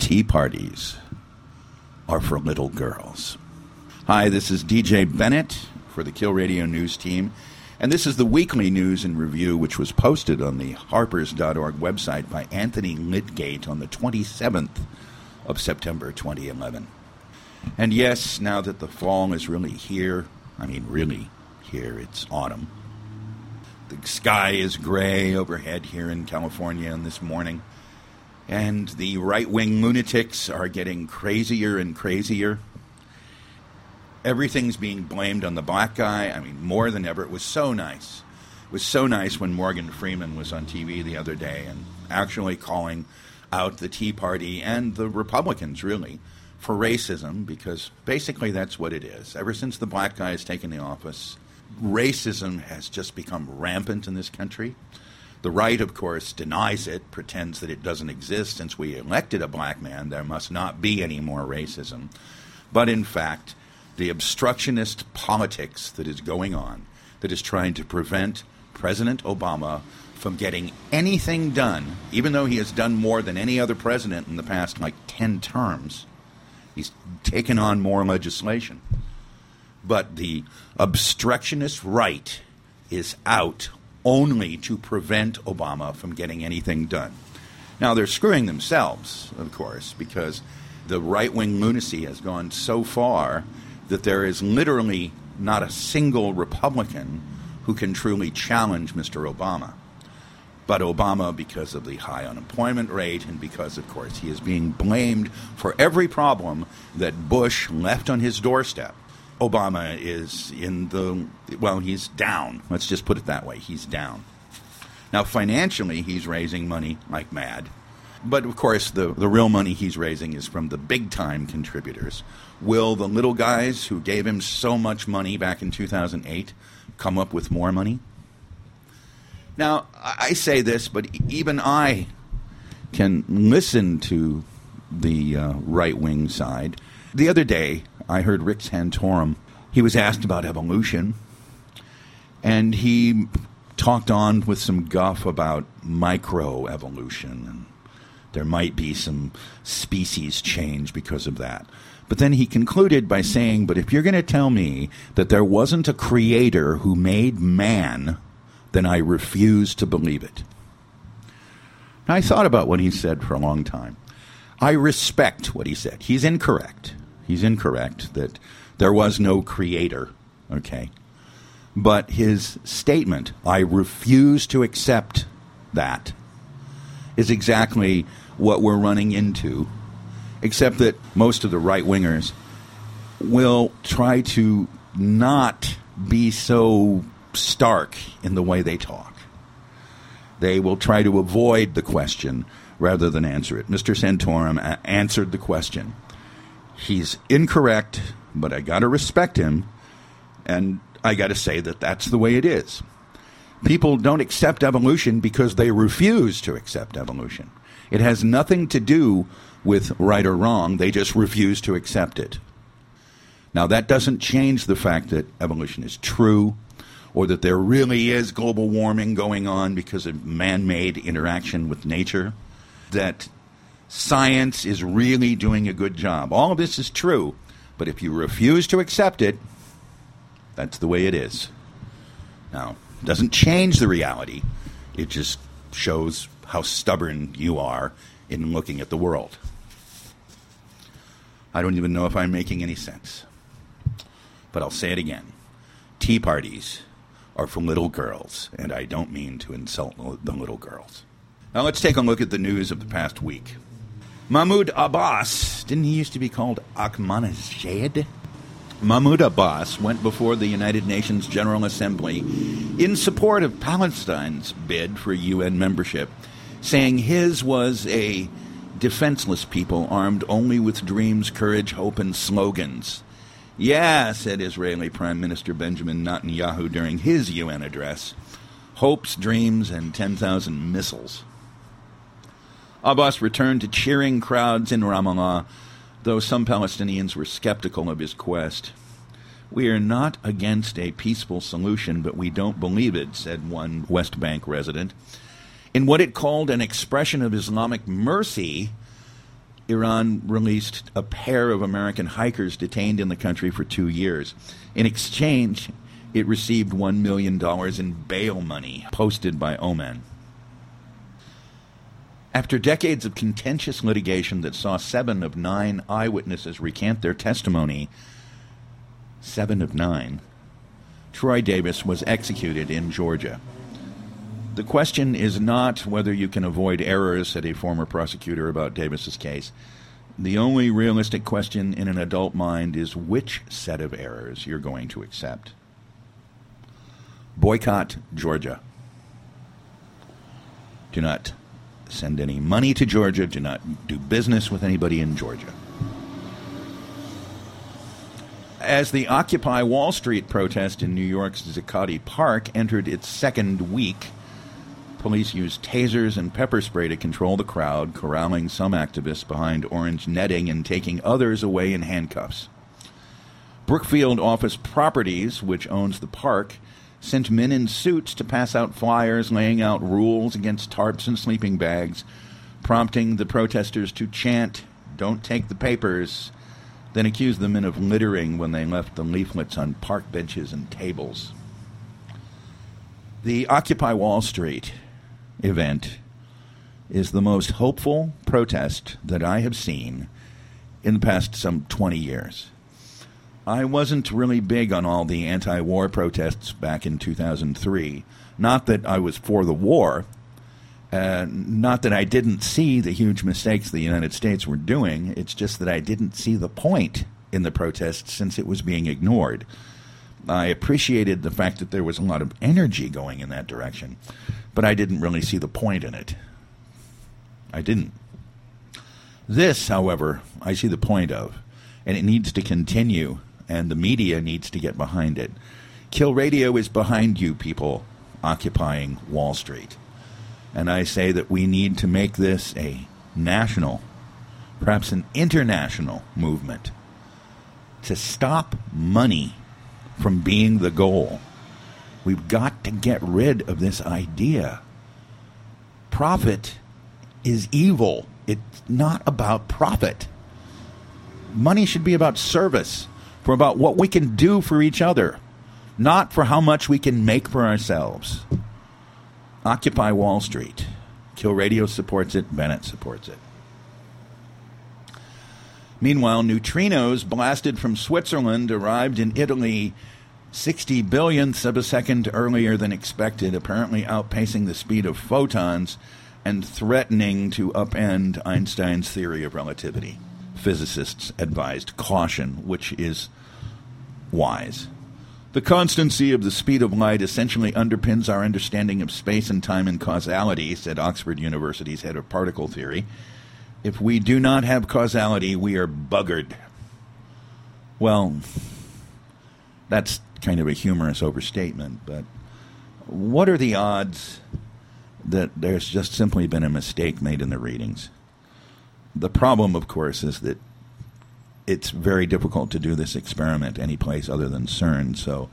tea parties are for little girls. Hi, this is DJ Bennett for the Kill Radio News team, and this is the weekly news and review which was posted on the harpers.org website by Anthony Lydgate on the 27th of September 2011. And yes, now that the fall is really here, it's autumn. The sky is gray overhead here in California this morning, and the right-wing lunatics are getting crazier and crazier. Everything's being blamed on the black guy. More than ever. It was so nice. It was so nice when Morgan Freeman was on TV the other day and actually calling out the Tea Party and the Republicans, really, for racism, because basically that's what it is. Ever since the black guy has taken the office, racism has just become rampant in this country. The right, of course, denies it, pretends that it doesn't exist. Since we elected a black man, there must not be any more racism. But in fact, the obstructionist politics that is going on, that is trying to prevent President Obama from getting anything done, even though he has done more than any other president in the past, 10 terms. He's taken on more legislation. But the obstructionist right is out only to prevent Obama from getting anything done. Now, they're screwing themselves, of course, because the right-wing lunacy has gone so far that there is literally not a single Republican who can truly challenge Mr. Obama. But Obama, because of the high unemployment rate and because, of course, he is being blamed for every problem that Bush left on his doorstep, Obama is he's down. Let's just put it that way. He's down. Now, financially, he's raising money like mad. But, of course, the real money he's raising is from the big-time contributors. Will the little guys who gave him so much money back in 2008 come up with more money? Now, I say this, but even I can listen to the right-wing side. The other day, I heard Rick Santorum. He was asked about evolution, and he talked on with some guff about microevolution, and there might be some species change because of that. But then he concluded by saying, but if you're going to tell me that there wasn't a creator who made man, then I refuse to believe it. Now, I thought about what he said for a long time. I respect what he said. He's incorrect. He's incorrect that there was no creator, okay? But his statement, I refuse to accept that, is exactly what we're running into, except that most of the right-wingers will try to not be so stark in the way they talk. They will try to avoid the question rather than answer it. Mr. Santorum answered the question. He's incorrect, but I got to respect him, and I got to say that that's the way it is. People don't accept evolution because they refuse to accept evolution. It has nothing to do with right or wrong. They just refuse to accept it. Now, that doesn't change the fact that evolution is true, or that there really is global warming going on because of man-made interaction with nature, that science is really doing a good job. All of this is true, but if you refuse to accept it, that's the way it is. Now, it doesn't change the reality. It just shows how stubborn you are in looking at the world. I don't even know if I'm making any sense. But I'll say it again. Tea parties are for little girls, and I don't mean to insult the little girls. Now let's take a look at the news of the past week. Mahmoud Abbas, didn't he used to be called Ahmadinejad? Mahmoud Abbas went before the United Nations General Assembly in support of Palestine's bid for UN membership, saying his was a defenseless people armed only with dreams, courage, hope, and slogans. Yeah, said Israeli Prime Minister Benjamin Netanyahu during his UN address, hopes, dreams, and 10,000 missiles. Abbas returned to cheering crowds in Ramallah, though some Palestinians were skeptical of his quest. We are not against a peaceful solution, but we don't believe it, said one West Bank resident. In what it called an expression of Islamic mercy, Iran released a pair of American hikers detained in the country for 2 years. In exchange, it received $1 million in bail money posted by Oman. After decades of contentious litigation that saw 7 of 9 eyewitnesses recant their testimony, 7 of 9, Troy Davis was executed in Georgia. The question is not whether you can avoid errors, said a former prosecutor about Davis's case. The only realistic question in an adult mind is which set of errors you're going to accept. Boycott Georgia. Do not send any money to Georgia. Do not do business with anybody in Georgia. As the Occupy Wall Street protest in New York's Zuccotti Park entered its second week, police used tasers and pepper spray to control the crowd, corralling some activists behind orange netting and taking others away in handcuffs. Brookfield Office Properties, which owns the park, sent men in suits to pass out flyers laying out rules against tarps and sleeping bags, prompting the protesters to chant, "Don't take the papers," then accused the men of littering when they left the leaflets on park benches and tables. The Occupy Wall Street event is the most hopeful protest that I have seen in the past some 20 years. I wasn't really big on all the anti-war protests back in 2003. Not that I was for the war, not that I didn't see the huge mistakes the United States were doing. It's just that I didn't see the point in the protests since it was being ignored. I appreciated the fact that there was a lot of energy going in that direction, but I didn't really see the point in it. I didn't. This, however, I see the point of, and it needs to continue, and the media needs to get behind it. Kill Radio is behind you people occupying Wall Street. And I say that we need to make this a national, perhaps an international movement to stop money from being the goal. We've got to get rid of this idea. Profit is evil. It's not about profit. Money should be about service, for about what we can do for each other, not for how much we can make for ourselves. Occupy Wall Street. Kill Radio supports it. Bennett supports it. Meanwhile, neutrinos blasted from Switzerland arrived in Italy 60 billionths of a second earlier than expected, apparently outpacing the speed of photons and threatening to upend Einstein's theory of relativity. Physicists advised caution, which is wise. The constancy of the speed of light essentially underpins our understanding of space and time and causality, said Oxford University's head of particle theory. If we do not have causality, we are buggered. Well, that's kind of a humorous overstatement, but what are the odds that there's just simply been a mistake made in the readings? The problem, of course, is that it's very difficult to do this experiment any place other than CERN, so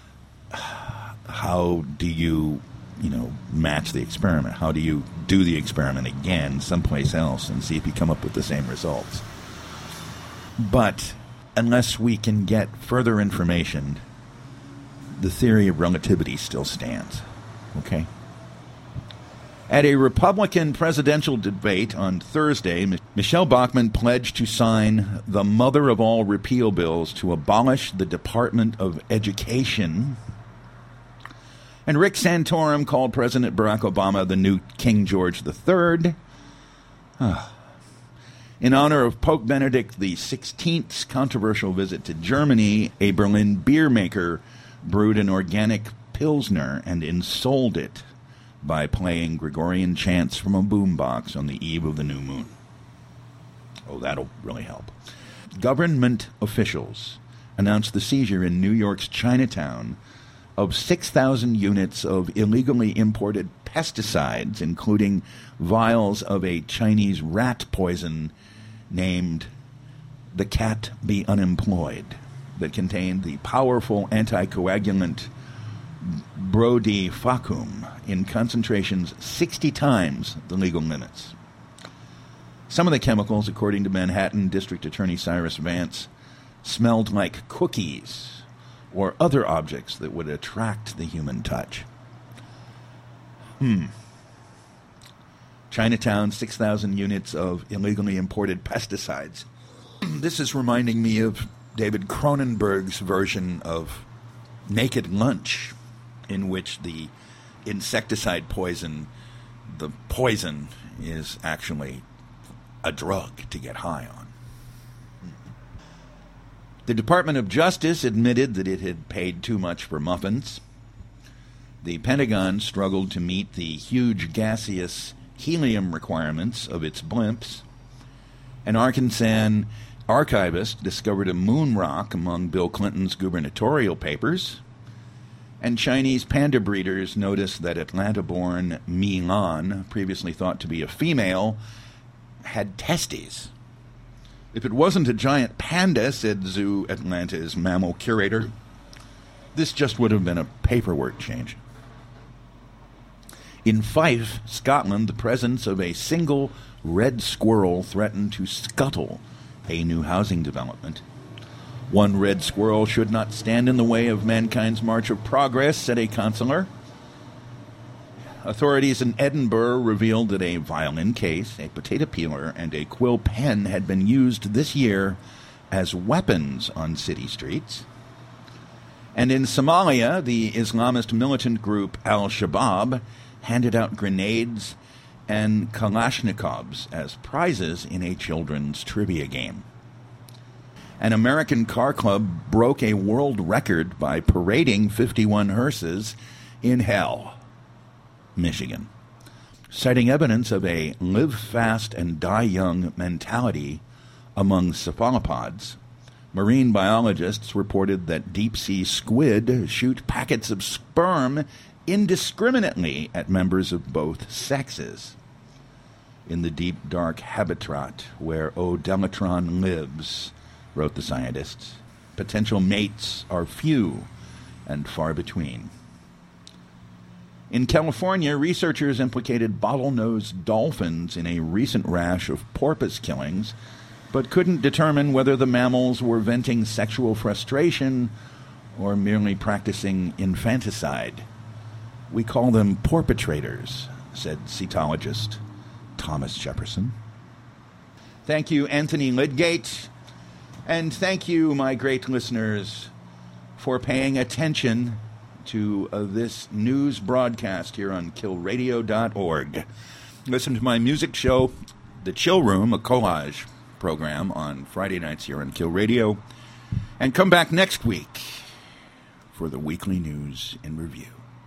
how do you match the experiment? How do you do the experiment again someplace else and see if you come up with the same results? But unless we can get further information, the theory of relativity still stands. Okay? At a Republican presidential debate on Thursday, Michelle Bachmann pledged to sign the mother of all repeal bills to abolish the Department of Education. And Rick Santorum called President Barack Obama the new King George III. In honor of Pope Benedict XVI's controversial visit to Germany, a Berlin beer maker brewed an organic Pilsner and ensouled it by playing Gregorian chants from a boombox on the eve of the new moon. Oh, that'll really help. Government officials announced the seizure in New York's Chinatown of 6,000 units of illegally imported pesticides, including vials of a Chinese rat poison named the Cat Be Unemployed, that contained the powerful anticoagulant Brodifacoum in concentrations 60 times the legal limits. Some of the chemicals, according to Manhattan District Attorney Cyrus Vance, smelled like cookies or other objects that would attract the human touch. Chinatown, 6,000 units of illegally imported pesticides. This is reminding me of David Cronenberg's version of Naked Lunch, in which the insecticide poison, the poison is actually a drug to get high on. The Department of Justice admitted that it had paid too much for muffins. The Pentagon struggled to meet the huge gaseous helium requirements of its blimps. An Arkansan archivist discovered a moon rock among Bill Clinton's gubernatorial papers. And Chinese panda breeders noticed that Atlanta-born Mi Lan, previously thought to be a female, had testes. If it wasn't a giant panda, said Zoo Atlanta's mammal curator, this just would have been a paperwork change. In Fife, Scotland, the presence of a single red squirrel threatened to scuttle a new housing development. One red squirrel should not stand in the way of mankind's march of progress, said a councillor. Authorities in Edinburgh revealed that a violin case, a potato peeler, and a quill pen had been used this year as weapons on city streets. And in Somalia, the Islamist militant group Al-Shabaab handed out grenades and Kalashnikovs as prizes in a children's trivia game. An American car club broke a world record by parading 51 hearses in Hell, Michigan, citing evidence of a live fast and die young mentality among cephalopods. Marine biologists reported that deep-sea squid shoot packets of sperm indiscriminately at members of both sexes. In the deep, dark habitat where Odelatron lives, wrote the scientists, potential mates are few and far between. In California, researchers implicated bottlenose dolphins in a recent rash of porpoise killings, but couldn't determine whether the mammals were venting sexual frustration or merely practicing infanticide. We call them porpitrators, said cetologist Thomas Jefferson. Thank you, Anthony Lydgate, and thank you, my great listeners, for paying attention to this news broadcast here on killradio.org. Listen to my music show, The Chill Room, a collage program on Friday nights here on Kill Radio, and come back next week for the weekly news in review.